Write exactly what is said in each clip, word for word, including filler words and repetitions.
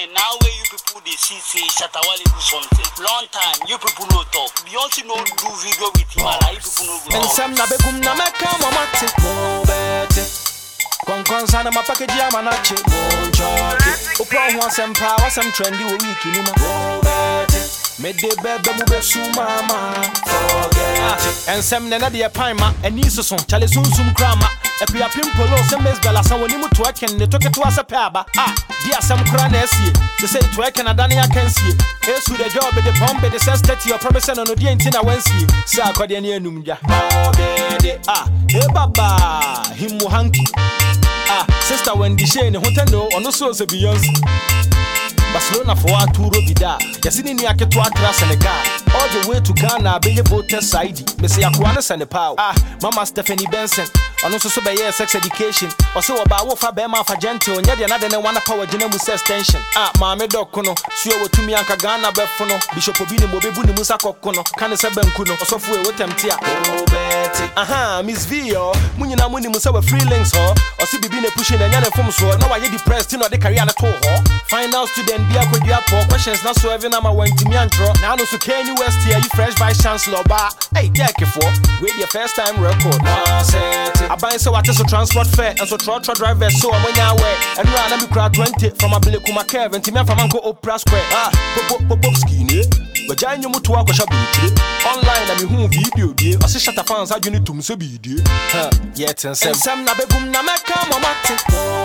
now where you people they see say Shatawale do something. Long time you people no talk. Beyonce no do video with him and you people no go. And some na begum na meka mamate mo bete. Konkonsana mapakeji amanache mo choke. Upwa ho asempa wasem trendy wo week ni ma mo bete. Me de bebe mu be su mama forget. And some na de paima eni soso chale sunsum krama. Epi a pimpolo se mesbela san woni mu to aken ne toke to asepa aba. Ah, dia sam kra na esie. Se say to aken adane akansie. Esu the job the bomb the says thirty your promise no no die ntina wansie. Sa akode ne anumja. Ah, e baba himu hanki. Ah, sister when the shane hotendo ono so se Beyonce. Barcelona for a tour of Vida. Yasini ni ake to Accra, Senegal. All the way to Ghana, be a voter side. Messi Aquana Senegal. Ah, Mama Stephanie Benson. On also so by sex education. Also about Wofa Bema for gentle. And yet another one power genemus extension. Ah, Mame Dokono. Sio to me Anka Ghana Befono. Bishop Obini Mobebuni Musako Kono. Canesa Benkuno. Also for what temptia. Oh, Betty. Aha, Miss Vio. Munina Muni Musawa free links, ho. Or see Bibine pushing and Yana from so. Now I get depressed, you know, the career at all. Final student. Be a good for questions not so every number went to me and draw. Now no so can you West here, you fresh vice chancellor bar. Hey, take it for wait your first time record. I buy so what is a transport fare and so trotro driver so I'm when you away and run and be crowd twenty from a bill kuma care and me from Uncle Opera Square. Ah, pop pop pop skinny. But I knew to walk a shop online and me who video dear. I say shut the fans how you need to so be dear. Huh, yet and some na begum na meka mamate.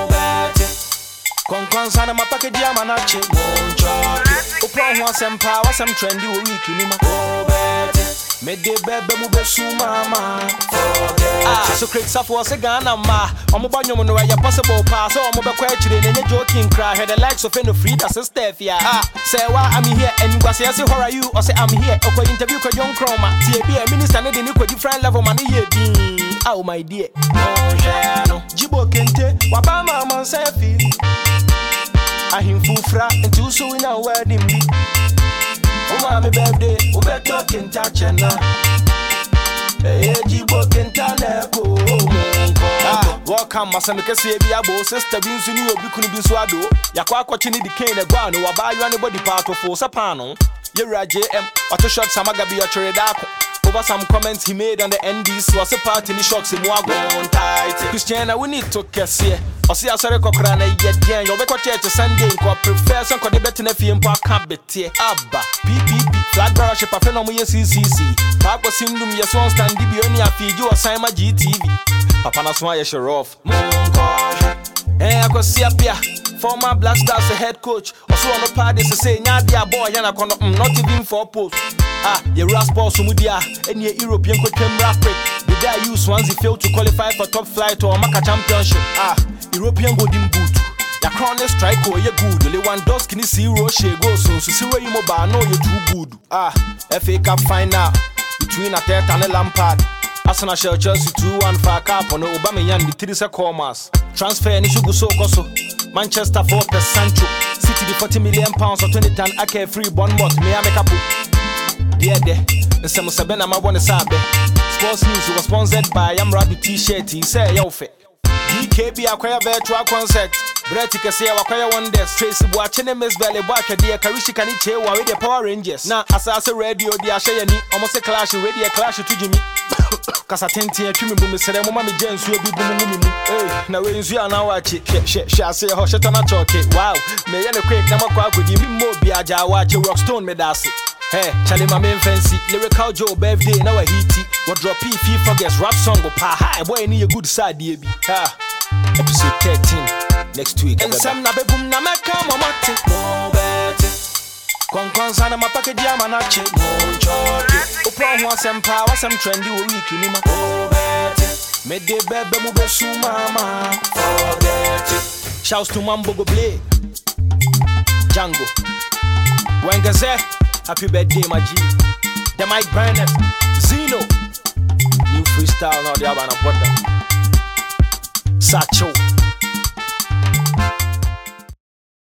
Konkonsana mapakeji amanache mo choke. Upwa ho asempa wasem trendy wo week ni ma mo bete. Me de bebe mu be su mama forget. Ah, so Craig Safo se Ghana ma. Omo banyo no ya possible pass. So omo be kwa chire ne joking cry. Head the likes of no Frida sister Fia. Ah, say why I'm here and you say say how are you? Or say I'm here. Okwa interview ko John Chroma. T A B a minister ne de ni ko different level man here din. Oh my dear. Oh yeah no. Jibo kente wa ba mama say feel. Ahim fufra into so in our wedding me. Oh my birthday, we be talking touch and now. Hey, Jibo Kentaneko. Ah, welcome, my son. Because you be a boss, sister. Being so new, you couldn't be swado. Yakwa watching the cane, the guano, or buy you anybody part of force apano. You're a J M, or to shot some agabi or Cheredako. Over some comments he made on the N D C was a part in the shocks in Wago on tight. Christiana, we need to kiss here. Or see us a cockrana yet again. You'll be church Sunday, co prefer some could bet in a few park habit here. Abba, P P P, flag barrage, a phenomenon C C C. Park was him, yes, one stand, be only a feed you or Simon G T V. Papa Naswaya Sharoff. Eh, I could see up here. Former Black Stars head coach. Also on the party to say, Nadia boy, and I cannot not even for post. Ah, your Raspol Sumudia, and your European quick rapid. The guy used once he failed to qualify for top flight or Maka championship. Ah, European golden boot. Your chronic strike or you're good. The one does can see Roche go soon. So see where you mobile, know you're too good. Ah, F A Cup final between a third and a Lampard. Arsenal shall Chelsea two one for a cup on Aubameyang the three commas. Transfer and issue go so koso. Manchester four per Sancho. City the forty million pounds or twenty tan ake free Bournemouth. Me a make up. Dear there, and some Sabena ma wanna sabe. Sports News was sponsored by Amrabi T-shirt. He say yo fe. D K B acquire virtual concert. Brett Kase acquire one desk. Tracy Boachene Miss Valley Boacha dear Karishi Kaniche wa with the Power Rangers. Na asase radio di ashayani almost a clash radio clash to Jimmy. Kasa tenti a twimi bumi sere mo mama jensu obi bumu mu. Eh, na we nsu ana wachi. She she ase ho shetana choke. Wow, me ye ne quick na makwa akodi mi mo bi aja wachi Rockstone me dase. Hey, Charlie my main fancy lyrical Joe birthday now a hitty. What drop P F forgets rap song go pa high boy need a good side baby. Ha. Episode thirteen next week. And some na begum na meka mamate. Mo bete. Konkonsana mapakeji amanache. Mo choke. Upwa ho asempa wasem trendy wo week ni ma. Mo bete. Me de bebe mu be su mama. Forget it. Shouts to Mambo go play. Django. Wengaze. Happy birthday, my G. The Mike Burnett, Zeno. New freestyle, now the Abana Butter. Sacho.